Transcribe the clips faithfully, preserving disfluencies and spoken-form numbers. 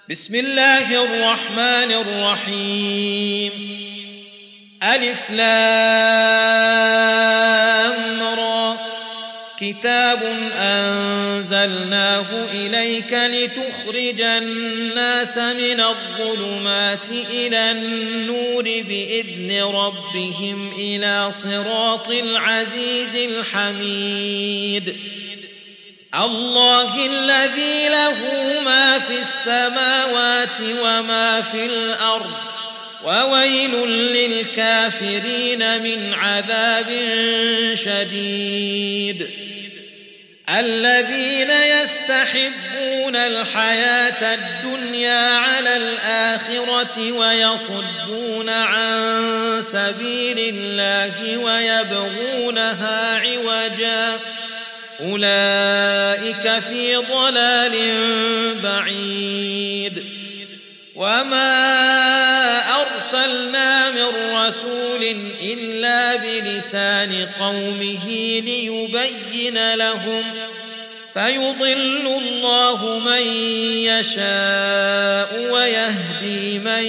بسم الله الرحمن الرحيم. ألف لام را. كتاب أنزلناه إليك لتخرج الناس من الظلمات إلى النور بإذن ربهم إلى صراط العزيز الحميد. الله الذي له ما في السماوات وما في الأرض، وويل للكافرين من عذاب شديد. الذين يستحبون الحياة الدنيا على الآخرة ويصدون عن سبيل الله ويبغونها عوجا، أولئك في ضلال بعيد. وما أرسلنا من رسول إلا بلسان قومه ليبين لهم، فيضل الله من يشاء ويهدي من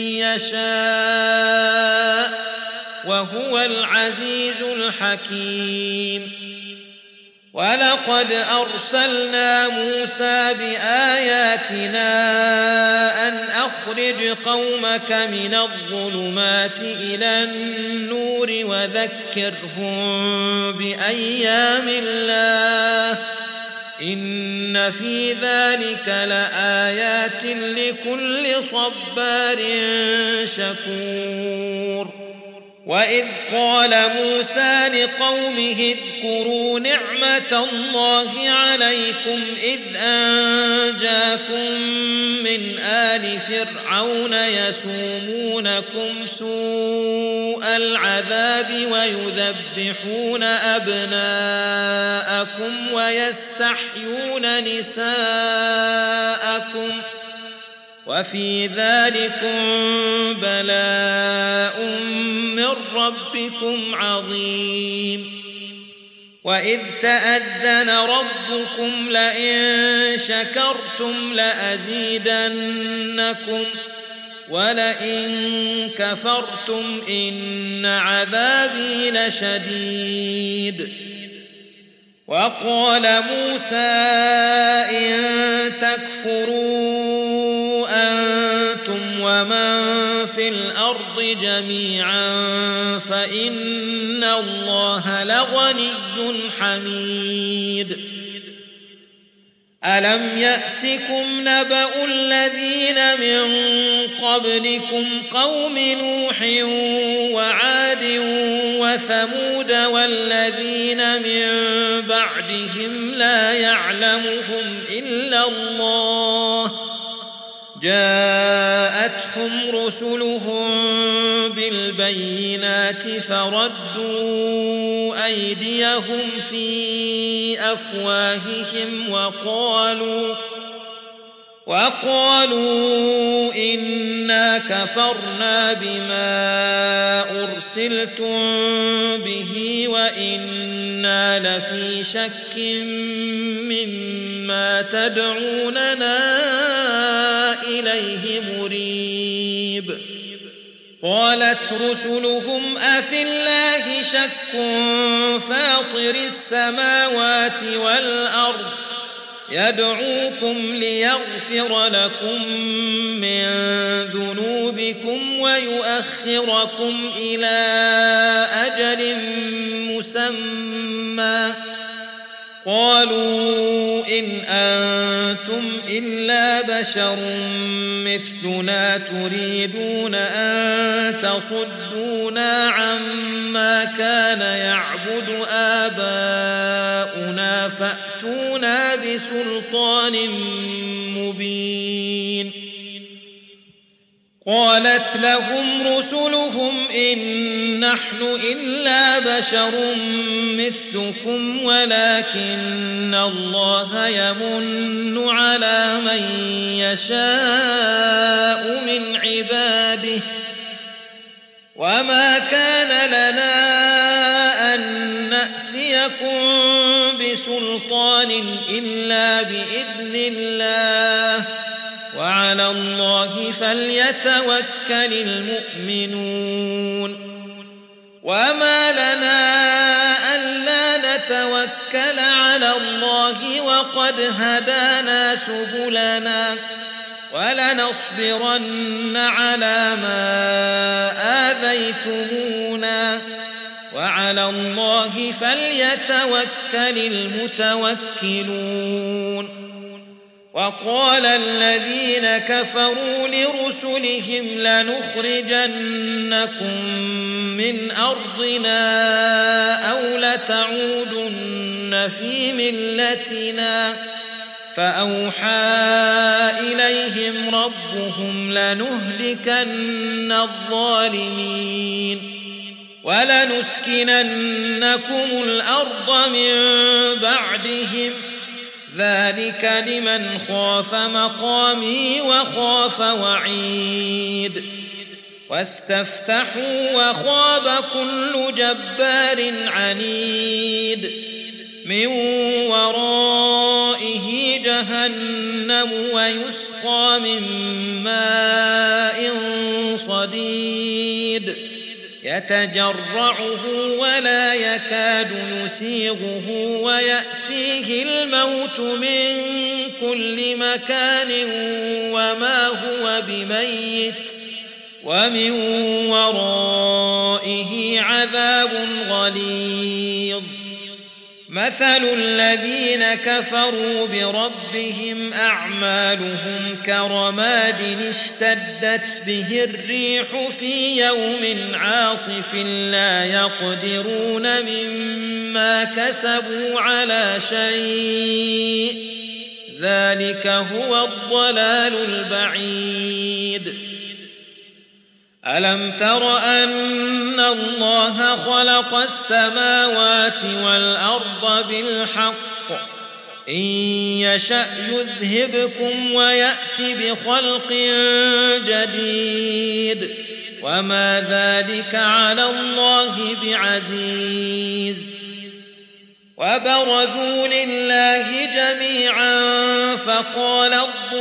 يشاء، وهو العزيز الحكيم. ولقد أرسلنا موسى بآياتنا أن أخرج قومك من الظلمات إلى النور وذكرهم بأيام الله، إن في ذلك لآيات لكل صبار شكور. وإذ قال موسى لقومه اذكروا نعمة الله عليكم إذ أنجاكم من آل فرعون يسومونكم سوء العذاب ويذبحون أبناءكم ويستحيون نساءكم، وفي ذلكم بلاء من ربكم عظيم. وإذ تأذن ربكم لئن شكرتم لأزيدنكم ولئن كفرتم إن عذابي لشديد. وقال موسى إن تكفروا أنتم ومن في الأرض جميعا فإن الله لغني حميد. ألم يأتكم نبأ الذين من قبلكم قوم نوح وعاد وثمود والذين من بعدهم لا يعلمهم إلا الله، جاءتهم رسلهم بالبينات فردوا أيديهم في أفواههم وقالوا وقالوا إنا كفرنا بما أرسلتم به وإنا لفي شك مما تدعوننا إليه مريب. قالت رسلهم أفي الله شك فاطر السماوات والأرض يدعوكم ليغفر لكم من ذنوبكم ويؤخركم إلى أجل مسمى، قالوا إن أنتم إلا بشر مثلنا تريدون أن تصدونا عما كان يعبد آباؤنا فأتونا بسلطان مبين. قالت لهم رسلهم إن نحن إلا بشر مثلكم ولكن الله يمن على من يشاء من عباده، وما كان لنا أن نأتيكم بسلطان إلا بإذن الله، وعلى وعلى الله فليتوكل المؤمنون وما لنا ألا نتوكل على الله وقد هدانا سبلنا ولنصبرن على ما آذيتمونا وعلى الله فليتوكل المتوكلون وقال الذين كفروا لرسلهم لنخرجنكم من أرضنا أو لتعودن في ملتنا فأوحى إليهم ربهم لنهلكن الظالمين ولنسكننكم الأرض من بعدهم ذلك لمن خاف مقامي وخاف وعيد واستفتحوا وخاب كل جبار عنيد من ورائه جهنم ويسقى من ماء صديد يتجرعه ولا يكاد يسيغه ويأتيه الموت من كل مكان وما هو بميت ومن ورائه عذاب غليظ مثل الذين كفروا بربهم أعمالهم كرماد اشتدت به الريح في يوم عاصف لا يقدرون مما كسبوا على شيء ذلك هو الضلال البعيد ألم تر أن الله خلق السماوات والأرض بالحق إن يشأ يذهبكم ويأت بخلق جديد وما ذلك على الله بعزيز وبرزوا لله جميعا فقال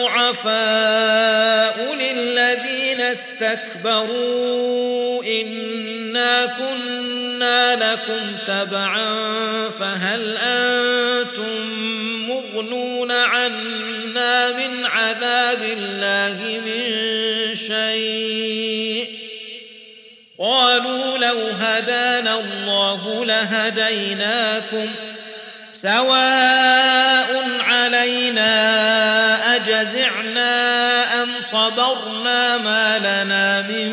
الضعفاء للذين استكبروا إنا كنا لكم تبعا فهل أنتم مغنون عنا من عذاب الله من شيء قالوا لو هدانا الله لهديناكم سواء علينا أجزعنا أم صبرنا ما لنا من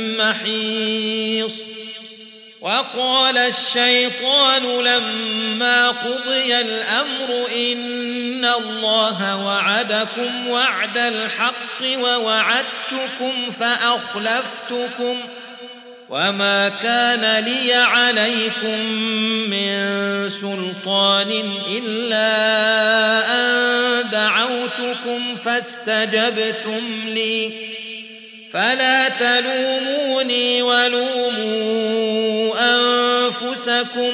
محيص وقال الشيطان لما قضي الأمر إن الله وعدكم وعد الحق ووعدتكم فأخلفتكم وما كان لي عليكم من سلطان إلا أن دعوتكم فاستجبتم لي فلا تلوموني ولوموا أنفسكم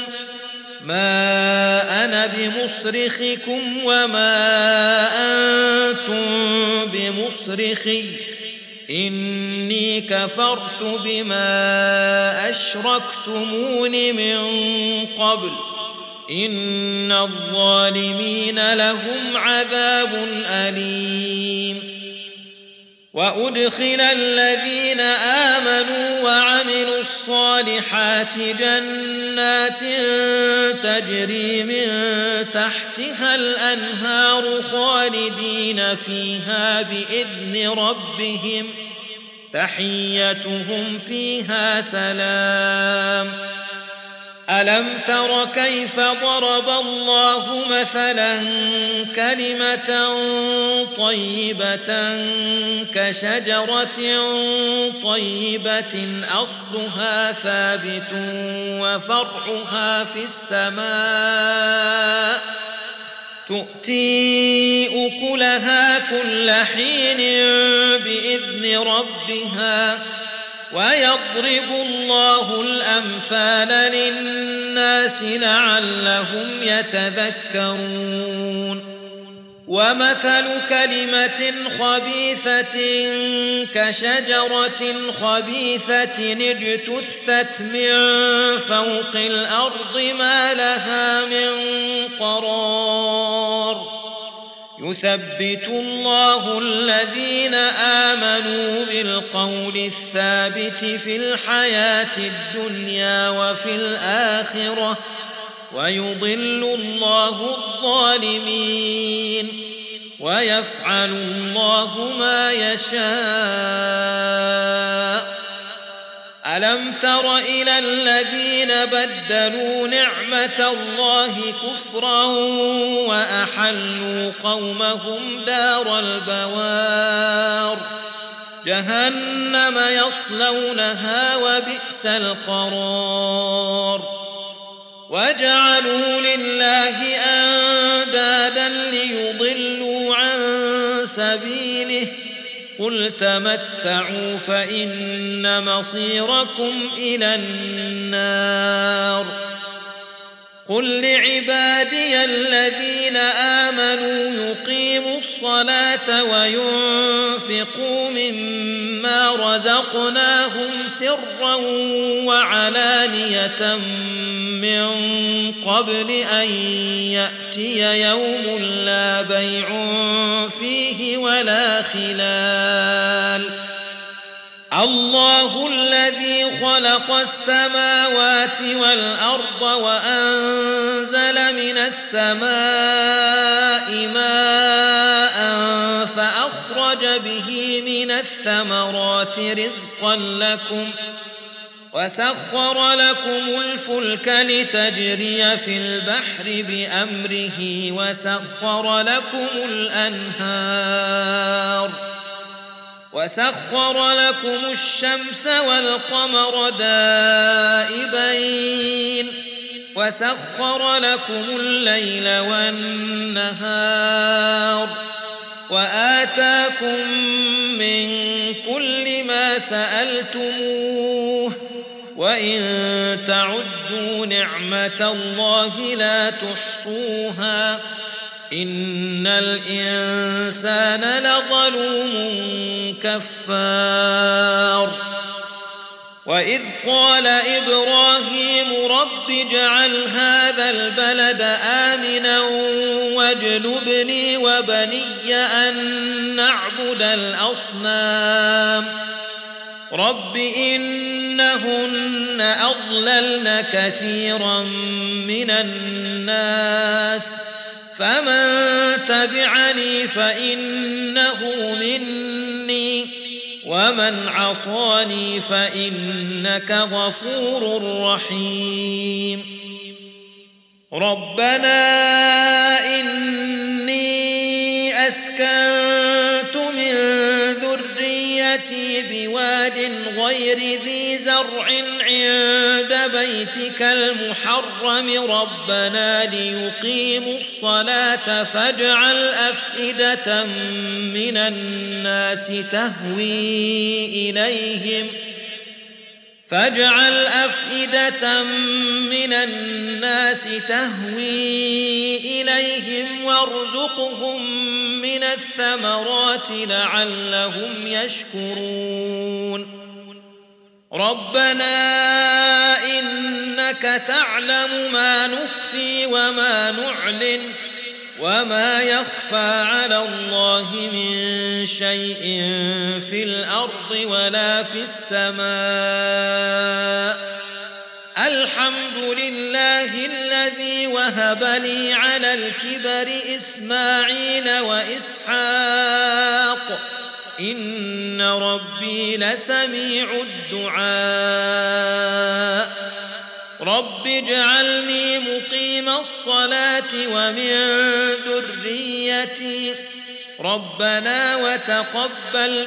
ما أنا بمصرخكم وما أنتم بمصرخي إني كفرت بما أشركتمون من قبل إن الظالمين لهم عذاب أليم وأدخل الذين آمنوا وعملوا الصالحات جنات تجري من تحتها الأنهار خالدين فيها بإذن ربهم تحيتهم فيها سلام ألم تر كيف ضرب الله مثلا كلمة طيبة كشجرة طيبة أصلها ثابت وفرعها في السماء تؤتي أكلها كل حين بإذن ربها ويضرب الله الأمثال للناس لعلهم يتذكرون ومثل كلمة خبيثة كشجرة خبيثة اجتثت من فوق الأرض ما لها من قرار يثبت الله الذين آمنوا بالقول الثابت في الحياة الدنيا وفي الآخرة ويضل الله الظالمين ويفعل الله ما يشاء. ألم تر إلى الذين بدلوا نعمة الله كفرا وأحلوا قومهم دار البوار جهنم يصلونها وبئس القرار وجعلوا لله أندادا ليضلوا عن سبيله قل تمتعوا فإن مصيركم إلى النار. قل لعبادي الذين آمنوا يقيموا الصلاة وينفقوا مما رزقناهم سرا وعلانية من قبل أن يأتي يوم لا بيع فيه ولا خلال. الله الذي خلق السماوات والأرض وأنزل من السماء ماء فأخرج به من الثمرات رزقا لكم وسخر لكم الفلك لتجري في البحر بأمره وسخر لكم الأنهار وسخر لكم الشمس والقمر دائبين وسخر لكم الليل والنهار وآتاكم من كل ما سألتموه وإن تعدوا نعمة الله لا تحصوها إن الإنسان لظلوم كفار. وإذ قال إبراهيم رب اجعل هذا البلد آمنا واجنبني وبني أن نعبد الأصنام رب إنهن أضللن كثيرا من الناس فمن تبعني فإنه مني ومن عصاني فإنك غفور رحيم. ربنا إني أسكنت من ذريتي بواد غير ذي زرع عند بيتك المحرم ربنا ليقيموا الصلاة فاجعل أفئدة من الناس تهوي إليهم فاجعل أفئدة من الناس تهوي إليهم وارزقهم من الثمرات لعلهم يشكرون. ربنا إنك تعلم ما نخفي وما نعلن وما يخفى على الله من شيء في الأرض ولا في السماء. الحمد لله الذي وهب لي على الكبر إسماعيل وإسحاق إن ربي لسميع الدعاء. رب اجعلني مقيم الصلاة ومن ذريتي ربنا وتقبل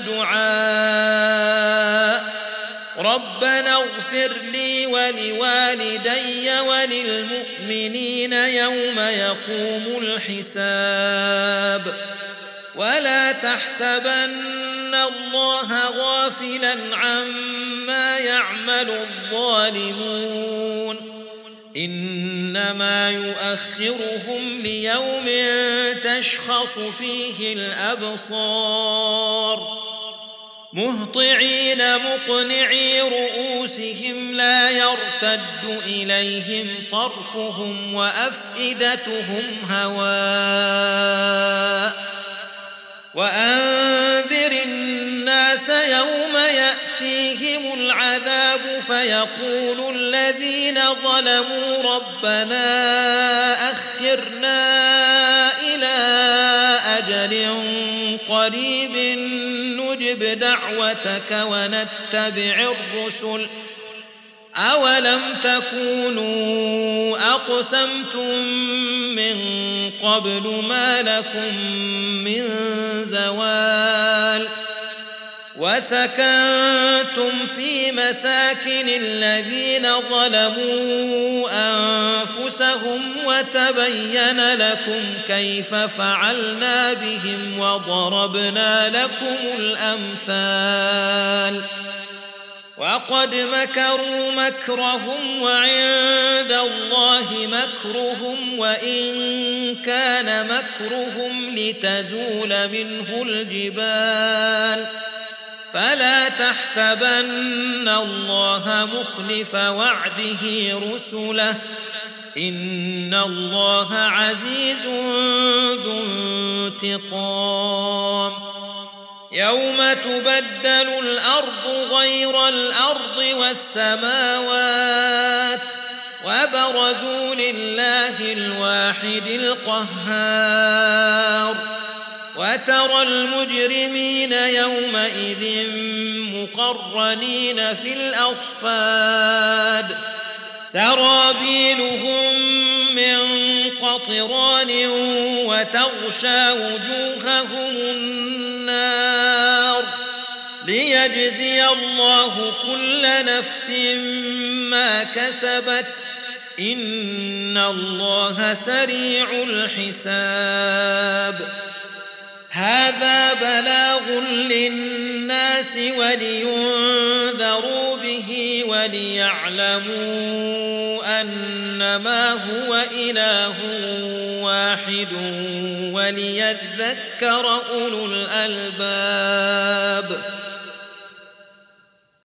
دعاء. ربنا اغفر لي ولوالدي وللمؤمنين يوم يقوم الحساب. ولا تحسبن الله غافلا عما يعمل الظالمون إنما يؤخرهم ليوم تشخص فيه الأبصار مهطعين مقنعي رؤوسهم لا يرتد إليهم طرفهم وأفئدتهم هواء وأنذر الناس يوم يأتيهم العذاب فيقول الذين ظلموا ربنا أخرنا إلى أجل قريب نجب دعوتك ونتبع الرسل أولم تكونوا أقسمتم من قبل ما لكم من زوال وسكنتم في مساكن الذين ظلموا أنفسهم وتبين لكم كيف فعلنا بهم وضربنا لكم الأمثال وقد مكروا مكرهم وعند الله مكرهم وإن كان مكرهم لتزول منه الجبال فلا تحسبن الله مخلف وعده رسله إن الله عزيز ذو انتقام يوم تبدل الأرض غير الأرض والسماوات وبرزوا لله الواحد القهار وترى المجرمين يومئذ مقرنين في الأصفاد سرابيلهم من قطران وتغشى وجوههم النار ليجزي الله كل نفس ما كسبت إن الله سريع الحساب هذا بلاغ للناس ولينذروا به وليعلموا أنما هو إله واحد وليذكر أولو الألباب